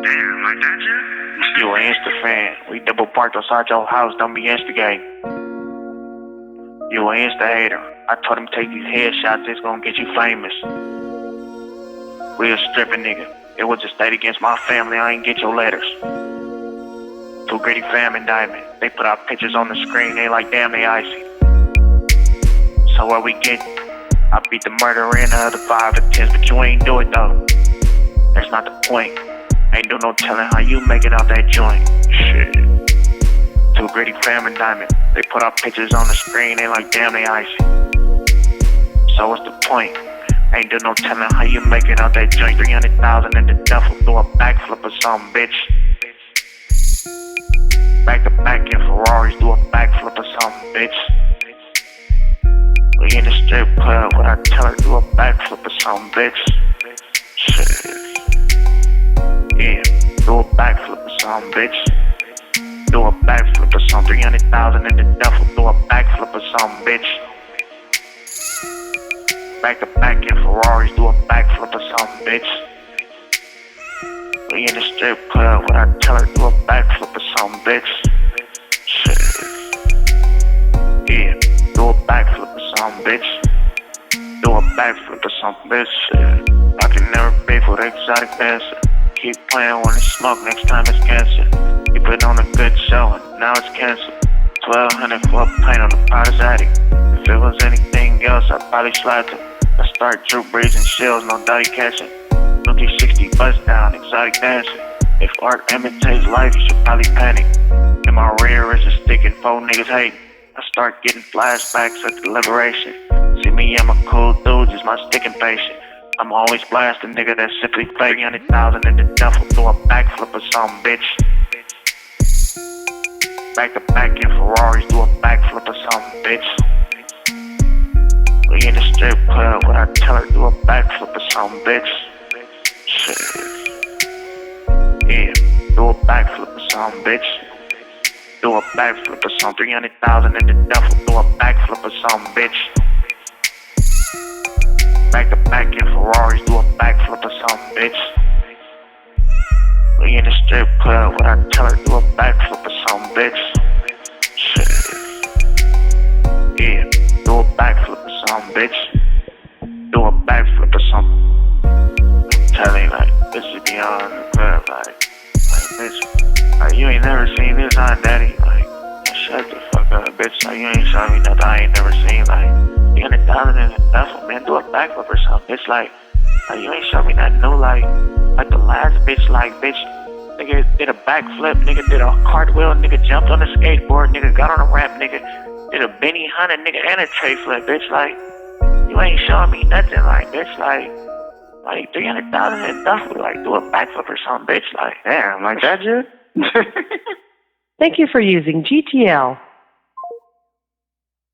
Damn, like that, yeah? You an Insta fan. We double parked outside your house, don't be instigating. You an Insta hater. I told him take these headshots, it's gonna get you famous. Real stripping nigga. It was a state against my family, I ain't get your letters. Too Gritty fam indictment. They put out pictures on the screen, they like damn they icy. So what we get? I beat the murderer in the other 5 attempts, but you ain't do it though. That's not the point. Ain't do no telling how you make it out that joint. Shit. Too Gritty fam indictment. They put out pictures on the screen, they like damn they icy. So what's the point? Ain't do no telling how you make it out that joint. 300,000 in the duffel, do a backflip or something, bitch. Back to back in Ferraris, do a backflip or something, bitch. We in the strip club, when I tell her do a backflip or something, bitch. Shit. Yeah, do a backflip or something, bitch. Do a backflip or something. 300,000 in the duffel, do a backflip or something, bitch. Back to back in Ferraris, do a backflip or something, bitch. We in the strip club, when I tell her do a backflip or something, bitch. Shit. Yeah, do a backflip or something, bitch. Do a backflip or something, bitch. Shit. I can never pay for the exotic dancer. Keep playing when it's smoke, next time it's cancer. You put on a good show and now it's canceled. 1,200 for a pint on the pot is attic. If it was anything else, I'd probably slide to. I start Drew Brees and shells, no daddy catching. No 360 bust down, exotic dancing. If art imitates life, you should probably panic. In my rear is a stick and 4 niggas hating. I start getting flashbacks at the liberation. See me, I'm a cool dude, just my stick impatient. I'm always blasting nigga that simply play. 300,000 in the duffel, do a backflip or something, bitch. Back to back in Ferraris, do a backflip or something, bitch. We in the strip club, when I tell her do a backflip or something, bitch. Shit. Yeah, do a backflip or something, bitch. Do a backflip or something. 300,000 in the duffel, do a backflip or something, bitch. Back to back in Ferraris, do a backflip or something, bitch. We in the strip club, when I tell her do a backflip or something, bitch. Shit. Yeah, do a backflip or something, bitch. Do a backflip or something. I'm telling you, like, this is beyond the club, like bitch. Like, you ain't never seen this, huh, daddy? Like, shut the fuck up, bitch. Like, you ain't showing me nothing I ain't never seen, like. 300,000 in the duffel, man, do a backflip or something. It's like you ain't show me nothing new, like the last bitch, like, bitch, nigga did a backflip, nigga did a cartwheel, nigga jumped on a skateboard, nigga got on a ramp, nigga did a Benny Hunter, nigga, and a tray flip, bitch, like, you ain't showing me nothing, like, bitch, like 300,000 in the duffel, like, do a backflip or something, bitch, like, damn, like that, dude. Thank you for using GTL.